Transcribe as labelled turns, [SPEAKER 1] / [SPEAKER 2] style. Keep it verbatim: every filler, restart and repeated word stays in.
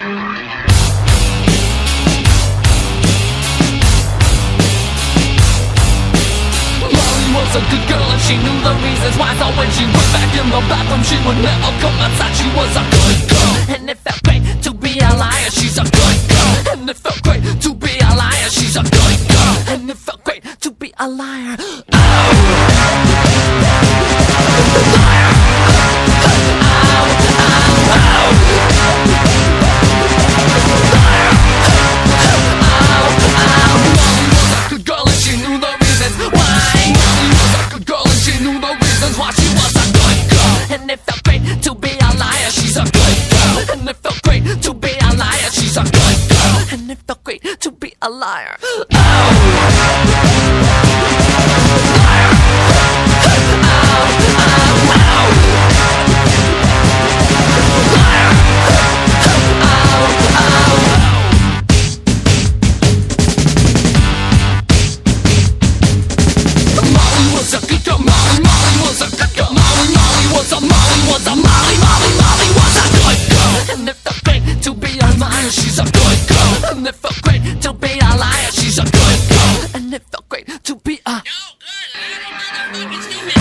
[SPEAKER 1] was a good girl and she knew the reasons why. So when she went back in the bathroom, she would never come outside. She was a good girl, and it felt great to be a liar. She's a good girl, and it felt great to be a liar. She's a good girl, and it felt great to be a liar. Oh. Liar. Ow, ow, ow. Liar. Ow, ow. Molly was a good girl and she knew the reasons why. Molly was a good girl and she knew the reasons why. She was a good girl, and it felt great to be a liar. She's a good girl, and it felt great to be a liar. She's a good girl, and it felt great to be a liar. Oh. Liar. Ow, ow, ow. Liar. Ow, ow. Molly was a good girl. Molly, Molly was a good girl. Molly, Molly was a Molly was a Molly, Molly, Molly was a good girl, and it felt great to be a liar. She's a good girl, and it felt great to be a liar. She's a good girl, and it felt great to be a.
[SPEAKER 2] No good. I don't motherfucking stupid.